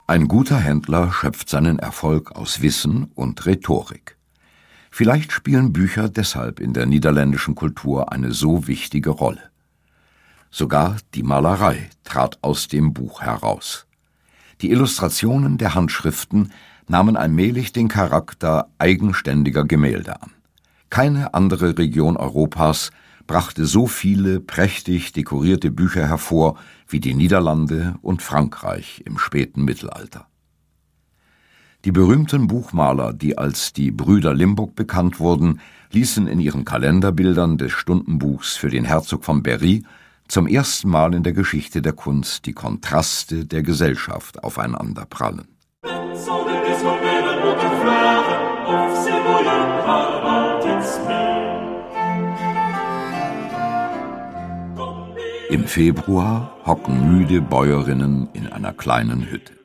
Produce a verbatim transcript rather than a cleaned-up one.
Ein guter Händler schöpft seinen Erfolg aus Wissen und Rhetorik. Vielleicht spielen Bücher deshalb in der niederländischen Kultur eine so wichtige Rolle. Sogar die Malerei trat aus dem Buch heraus. Die Illustrationen der Handschriften nahmen allmählich den Charakter eigenständiger Gemälde an. Keine andere Region Europas brachte so viele prächtig dekorierte Bücher hervor wie die Niederlande und Frankreich im späten Mittelalter. Die berühmten Buchmaler, die als die Brüder Limburg bekannt wurden, ließen in ihren Kalenderbildern des Stundenbuchs für den Herzog von Berry zum ersten Mal in der Geschichte der Kunst die Kontraste der Gesellschaft aufeinanderprallen. Im Februar hocken müde Bäuerinnen in einer kleinen Hütte.